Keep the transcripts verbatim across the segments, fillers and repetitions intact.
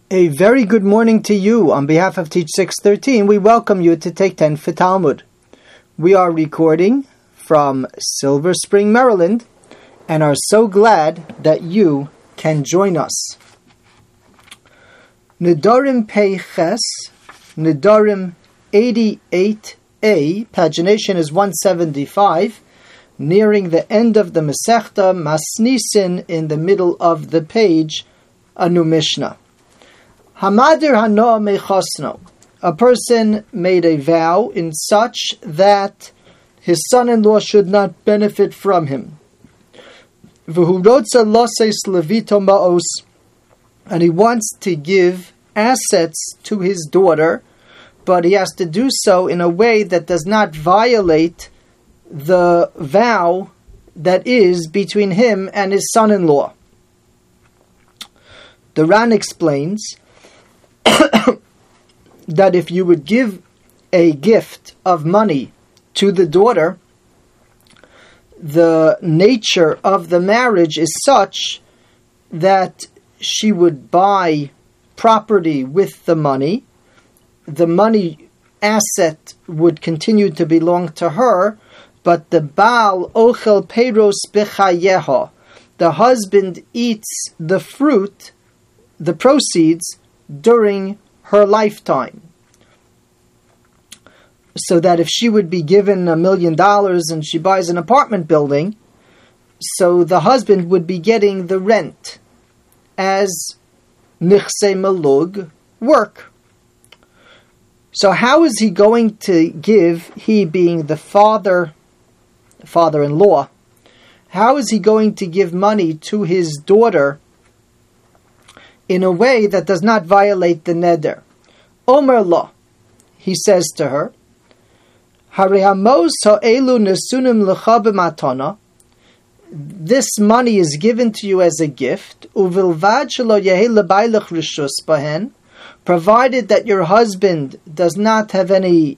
A very good morning to you. On behalf of Teach six thirteen, we welcome you to Take ten for Talmud. We are recording from Silver Spring, Maryland, and are so glad that you can join us. Nedarim Pei Ches, Nedarim eighty-eight A, pagination is one seventy-five, nearing the end of the Masechta Masnisin in the middle of the page, a new Mishnah. Hamadir hano mechosno. A person made a vow in such that his son-in-law should not benefit from him. V'hurotza loses levito ma'os. And he wants to give assets to his daughter, but he has to do so in a way that does not violate the vow that is between him and his son-in-law. The Ran explains that if you would give a gift of money to the daughter, the nature of the marriage is such that she would buy property with the money. The money asset would continue to belong to her, but the Baal ochel peiros b'chayeha, the husband eats the fruit, the proceeds, during her lifetime. So that if she would be given a million dollars and she buys an apartment building, so the husband would be getting the rent as nichse malug work. So how is he going to give, he being the father, father-in-law, how is he going to give money to his daughter in a way that does not violate the neder? Omer lo, he says to her, Harehamos ha'elu nesunim lecha b'matana. This money is given to you as a gift, uvilvad shelo yehei lebailech rishus bahen, provided that your husband does not have any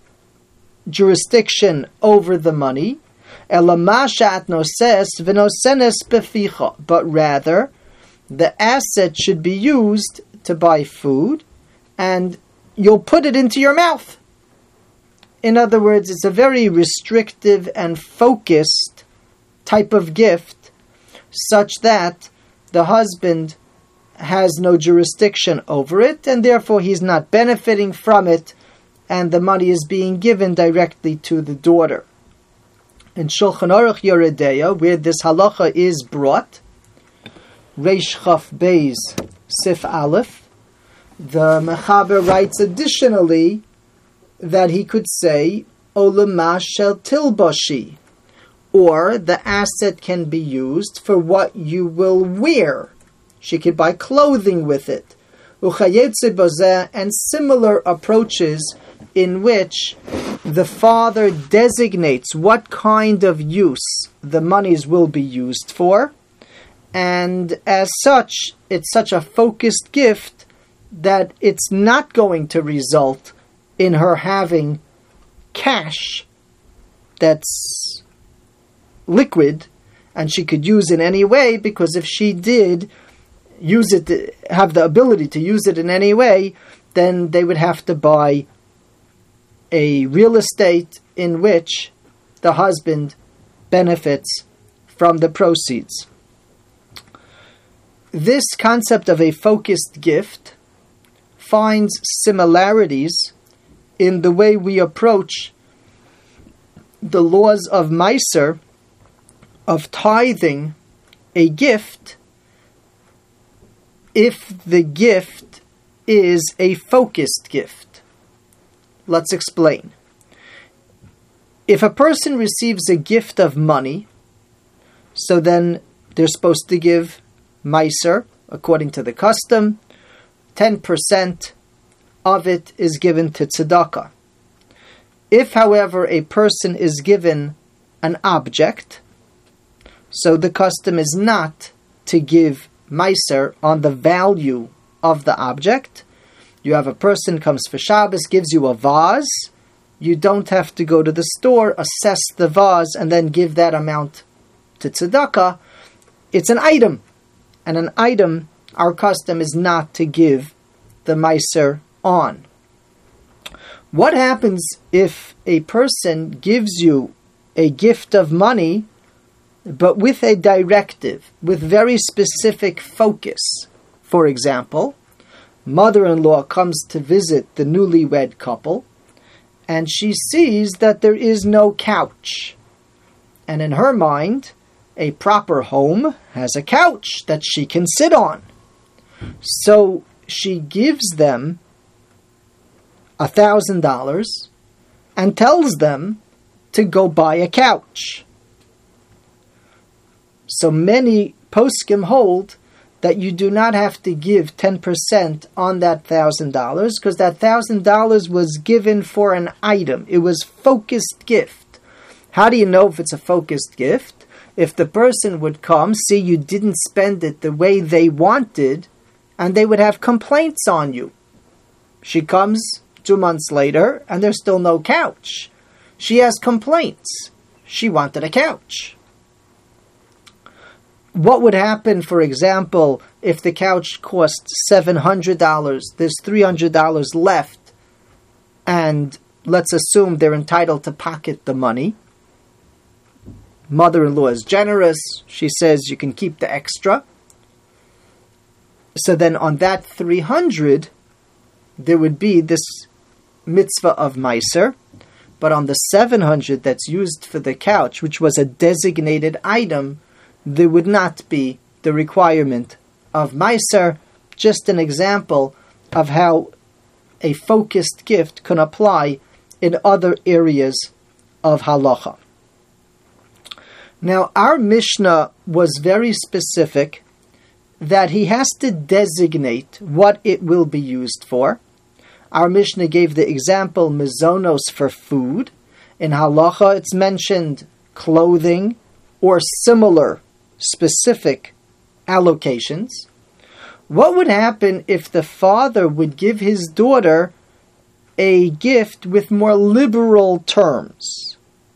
jurisdiction over the money, elama she'at noses v'nosenes beficha, but rather the asset should be used to buy food, and you'll put it into your mouth. In other words, it's a very restrictive and focused type of gift, such that the husband has no jurisdiction over it, and therefore he's not benefiting from it, and the money is being given directly to the daughter. In Shulchan Aruch Yoreh De'ah, where this halacha is brought, Reish Chaf Beis Sif Aleph, the Mechaber writes additionally that he could say Olama Shel Tilbashi, or the asset can be used for what you will wear. She could buy clothing with it. Uchayetze Bozeh, and similar approaches in which the father designates what kind of use the monies will be used for. And as such, it's such a focused gift that it's not going to result in her having cash that's liquid and she could use in any way, because if she did use it, to have the ability to use it in any way, then they would have to buy a real estate in which the husband benefits from the proceeds. This concept of a focused gift finds similarities in the way we approach the laws of Meiser, of tithing a gift, if the gift is a focused gift. Let's explain. If a person receives a gift of money, so then they're supposed to give Meiser, according to the custom, ten percent of it is given to tzedakah. If, however, a person is given an object, so the custom is not to give Meiser on the value of the object. You have a person comes for Shabbos, gives you a vase. You don't have to go to the store, assess the vase, and then give that amount to tzedakah. It's an item. And an item, our custom is not to give the Meiser on. What happens if a person gives you a gift of money, but with a directive, with very specific focus? For example, mother-in-law comes to visit the newlywed couple, and she sees that there is no couch. And in her mind, a proper home has a couch that she can sit on. So she gives them a thousand dollars and tells them to go buy a couch. So many poskim hold that you do not have to give ten percent on that thousand dollars, because that thousand dollars was given for an item. It was focused gift. How do you know if it's a focused gift? If the person would come, see you didn't spend it the way they wanted, and they would have complaints on you. She comes two months later, and there's still no couch. She has complaints. She wanted a couch. What would happen, for example, if the couch cost seven hundred dollars, there's three hundred dollars left, and let's assume they're entitled to pocket the money. Mother-in-law is generous. She says you can keep the extra. So then on that three hundred, there would be this mitzvah of Meiser, but on the seven hundred that's used for the couch, which was a designated item, there would not be the requirement of Meiser. Just an example of how a focused gift can apply in other areas of halacha. Now, our Mishnah was very specific that he has to designate what it will be used for. Our Mishnah gave the example mizonos for food. In halacha, it's mentioned clothing or similar specific allocations. What would happen if the father would give his daughter a gift with more liberal terms?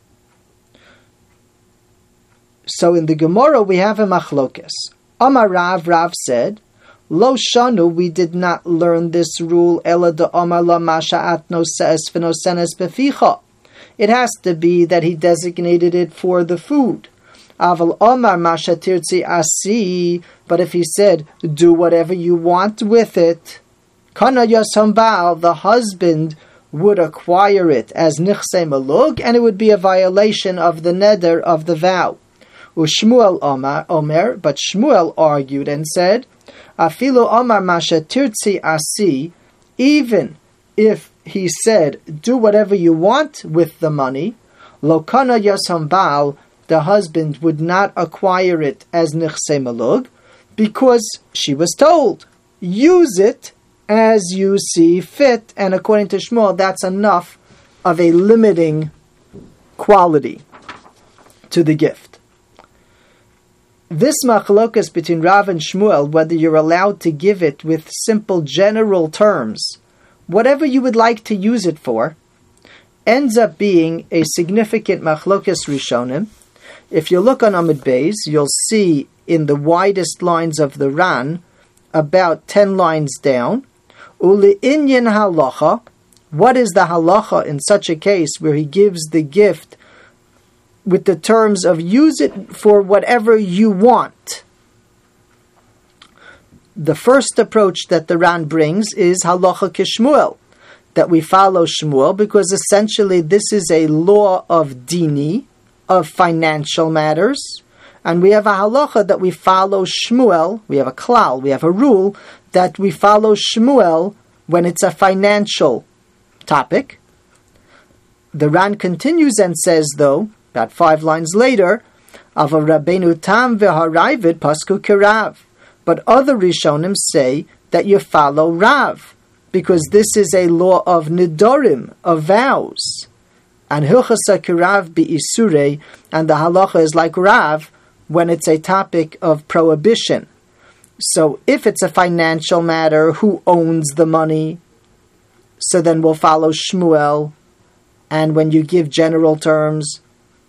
So in the Gemara we have a machlokas. Amar Rav, Rav said, Lo shanu, we did not learn this rule, ela de amar la masha'at noses v'nosenes beficha. It has to be that he designated it for the food. Aval Omar Mashatirtzi Asi, but if he said, do whatever you want with it, Kana Yasam Baal, the husband would acquire it as Nichse Malug, and it would be a violation of the neder of the vow. Ushmuel Omar, Omer, but Shmuel argued and said, Afilu Omar Mashatirtzi Asi, even if he said, do whatever you want with the money, Lokana Yasam Baal, the husband would not acquire it as Nichse Malug, because she was told, use it as you see fit, and according to Shmuel, that's enough of a limiting quality to the gift. This machlokas between Rav and Shmuel, whether you're allowed to give it with simple general terms, whatever you would like to use it for, ends up being a significant machlokas rishonim. If you look on Amud Beis, you'll see in the widest lines of the Ran, about ten lines down, Uli inyan halacha, what is the halacha in such a case where he gives the gift with the terms of use it for whatever you want? The first approach that the Ran brings is halacha kishmuel, that we follow Shmuel, because essentially this is a law of dini, of financial matters, and we have a halacha that we follow Shmuel, we have a klal, we have a rule that we follow Shmuel when it's a financial topic. The Ran continues and says, though, about five lines later, Ava Rabbeinu Tam v'harayvit pasku kirav. But other Rishonim say that you follow Rav, because this is a law of nidorim, of vows. And hilchasa kirav bi'isure, and the halacha is like Rav when it's a topic of prohibition. So if it's a financial matter, who owns the money? So then we'll follow Shmuel. And when you give general terms,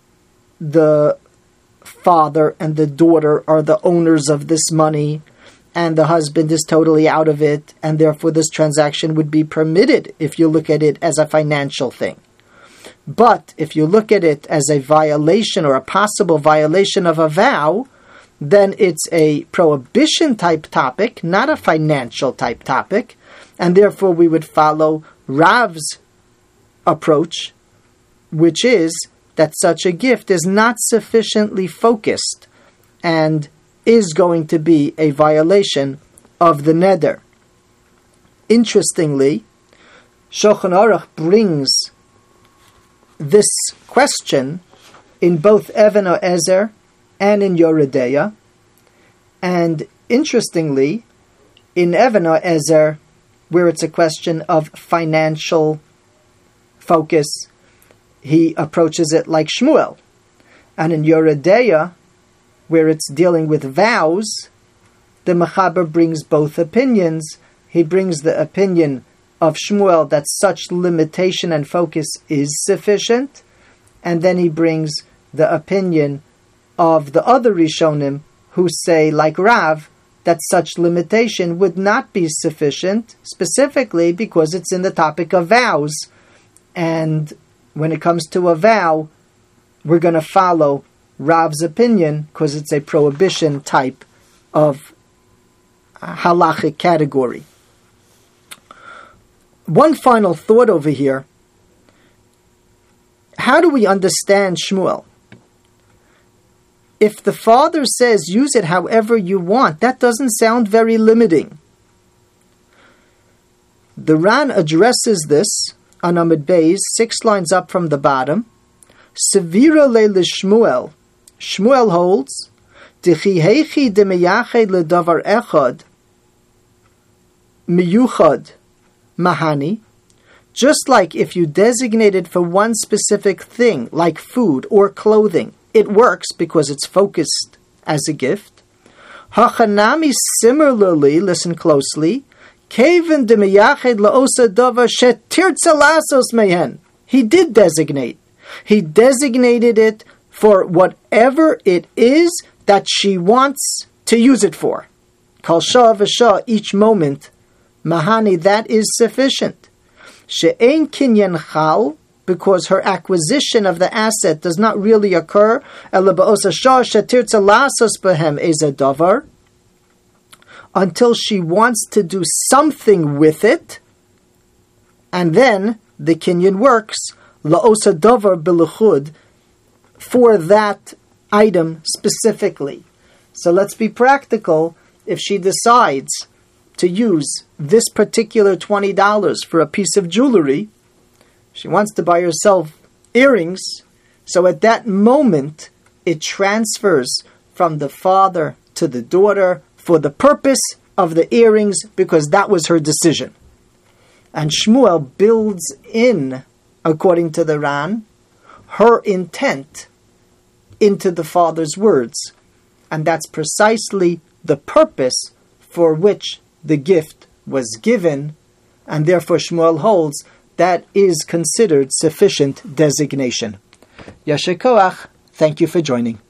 the father and the daughter are the owners of this money. and the husband is totally out of it, and therefore this transaction would be permitted if you look at it as a financial thing. But if you look at it as a violation or a possible violation of a vow, then it's a prohibition type topic, not a financial type topic, and therefore we would follow Rav's approach, which is that such a gift is not sufficiently focused and is going to be a violation of the neder. Interestingly, Shulchan Aruch brings this question in both Even HaEzer and in Yoreh De'ah, and interestingly, in Even HaEzer, where it's a question of financial focus, he approaches it like Shmuel. And in Yoreh De'ah, where it's dealing with vows, the Mechaber brings both opinions. He brings the opinion of Shmuel that such limitation and focus is sufficient, and then he brings the opinion of the other Rishonim who say, like Rav, that such limitation would not be sufficient, specifically because it's in the topic of vows. And when it comes to a vow, we're going to follow Rav's opinion because it's a prohibition type of halachic category. One final thought over here. How do we understand Shmuel? If the father says use it however you want, that doesn't sound very limiting. The Ran addresses this on Amud Beis, six lines up from the bottom. Sevira le Shmuel. Shmuel holds, Dichi heichi de meyached le davar echad miyuchad mahani. Just like if you designated for one specific thing, like food or clothing, it works because it's focused as a gift. Hachanami, similarly, listen closely, Kevin de meyached laosa davar shetirtza lasos mehen. He did designate. He designated it for whatever it is that she wants to use it for. Kal shah v'shah, each moment, mahani, that is sufficient. She'ein kinyan chal, because her acquisition of the asset does not really occur, ela ba'osa shah shetirtza lasos behem eza davar, until she wants to do something with it, and then the kinyan works, la'osa davar b'luchud, for that item specifically. So let's be practical. If she decides to use this particular twenty dollars for a piece of jewelry, she wants to buy herself earrings, so at that moment it transfers from the father to the daughter for the purpose of the earrings, because that was her decision. And Shmuel builds in, according to the Ran, her intent into the father's words. And that's precisely the purpose for which the gift was given, and therefore Shmuel holds that is considered sufficient designation. Yasher koach, thank you for joining.